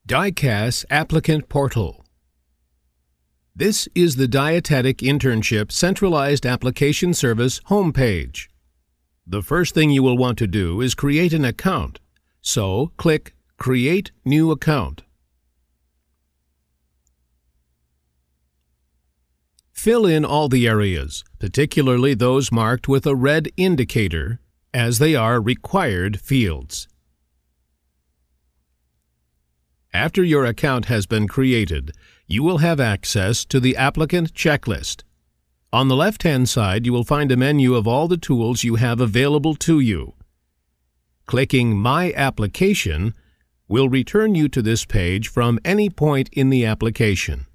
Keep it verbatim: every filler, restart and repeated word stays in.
DICAS Applicant Portal. This is the Dietetic Internship Centralized Application Service homepage. The first thing you will want to do is create an account, so click Create New Account. Fill in all the areas, particularly those marked with a red indicator, as they are required fields. After your account has been created, you will have access to the applicant checklist. On the left-hand side, you will find a menu of all the tools you have available to you. Clicking My Application will return you to this page from any point in the application.